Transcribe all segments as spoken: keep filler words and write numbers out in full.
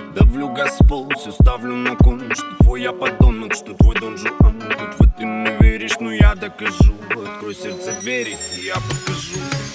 Давлю газ в пол, все ставлю на кон. Что твой я подонок, что твой Дон Жуан. Хоть в это не веришь, но я докажу. Открой сердце двери, и я покажу.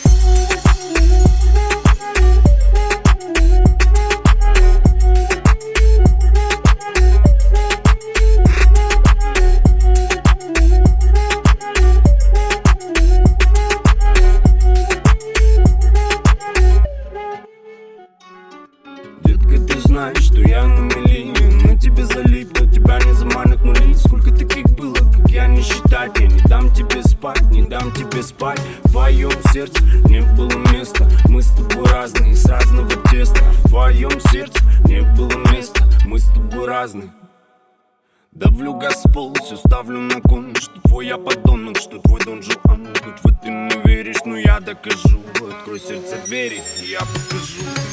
Детка, ты знаешь, что я на мели. На тебе залип, но тебя не заманят нули. Сколько таких было, как я, не считать. Я не дам тебе спать, не дам тебе спать. В твоем сердце не было места. Мы с тобой разные, с разного теста. В твоем сердце не было места. Мы с тобой разные. Давлю газ в пол, все ставлю на кон. Что твой я подонок, что твой Дон Жуан. Хоть в это не веришь, но я докажу. Открой сердце двери, и я покажу.